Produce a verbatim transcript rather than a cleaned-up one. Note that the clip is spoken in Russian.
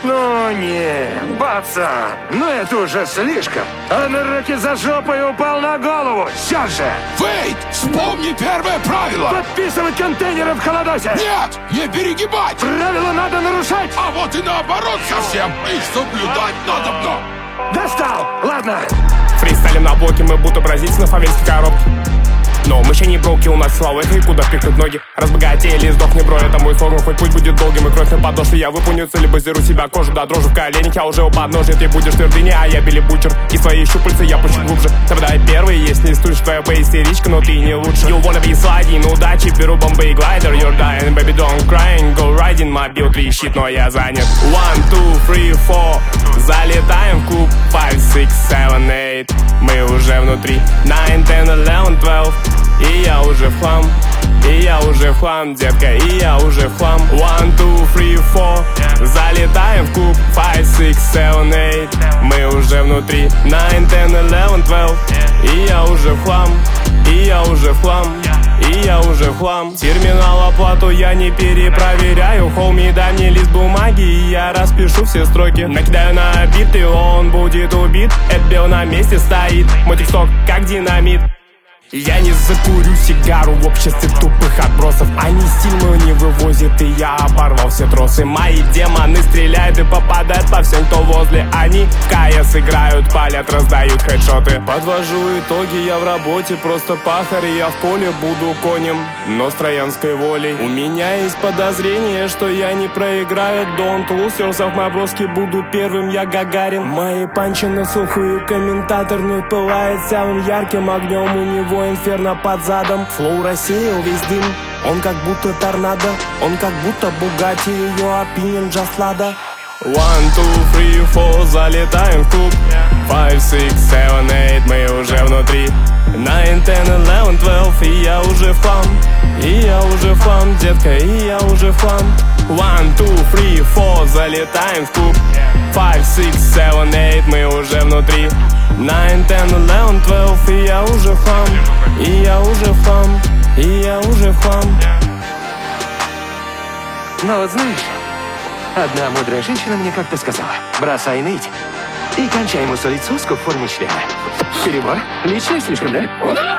Ну не, пацан, ну это уже слишком. А на руки за жопой упал на голову. Сейчас же! Вейт, вспомни первое правило. Подписывать контейнеры в холодосе. Нет, не перегибать. Правила надо нарушать. А вот и наоборот совсем. Их соблюдать надо мно. Достал! Ладно. Фристайлим на блоке, мы будто бразильцы на фавельской коробке. Но мы еще не броуки, у нас слава, и куда впихнуть ноги. Разбогатели, сдохни, бро, это мой слоган. Хоть путь будет долгим и кровь на подошве. Я выполню цели, базирую себя, кожу до дрожи в коленях. Я уже у подножья, ты будешь в твердыне, а я Билли Бутчер. И свои щупальца я пущу глубже. Тогда первый, если не стучишь, твоя истеричка, но ты не лучше. You wanna be sliding, удачи, беру бомбы и глайдер. You're dying, baby, don't crying, go riding. Мобил трещит, но я занят. One, two, three, four. Залетаем в клуб. Five, six, seven, eight. Мы уже внутри. Nine, ten, eleven, twelve. И я уже в хлам, и я уже в хлам, детка, и я уже в хлам. One, two, three, four. Залетаем в клуб. Five, six, seven, eight. Мы уже внутри. Nine, ten, eleven, twelve. И я уже в хлам, и я уже в хлам, и я уже в хлам. Терминал оплату я не перепроверяю. Холми, дай мне лист бумаги, и я распишу все строки. Накидаю на бит, и он будет убит. Эдбил на месте стоит, мой тикток как динамит. Я не закурю сигару в обществе тупых отбросов. Они стиль мой не вывозят, и я оборвал все тросы. Мои демоны стреляют и попадают по всем, кто возле. Они в КС играют, палят, раздают хедшоты. Подвожу итоги, я в работе, просто пахарь, и я в поле буду конем, но с троянской волей. У меня есть подозрение, что я не проиграю. Don't lose yourself, мои броски, буду первым, я Гагарин. Мои панчи на слуху, и комментатор не пылает самым ярким огнем. У него инферно под задом. Флоу рассеял весь дым. Он как будто торнадо, он как будто Бугатти. Ее opinion just лада. One, two, three, four. Залетаем в клуб. Five, six, seven, eight. Мы уже внутри. Nine, ten, eleven, twelve. И я уже в хлам, и я уже в хлам, детка, и я уже в хлам. One, two, three, four. Залетаем в клуб. Five, six, seven, eight. Мы уже внутри. Nine, ten, eleven, twelve. И я уже в хлам, и я уже в хлам, и я уже в хлам. Но вот знаешь, одна мудрая женщина мне как-то сказала: бросай ныть и кончай мусолить соску в форме члена. Перебор? Лично слишком, да?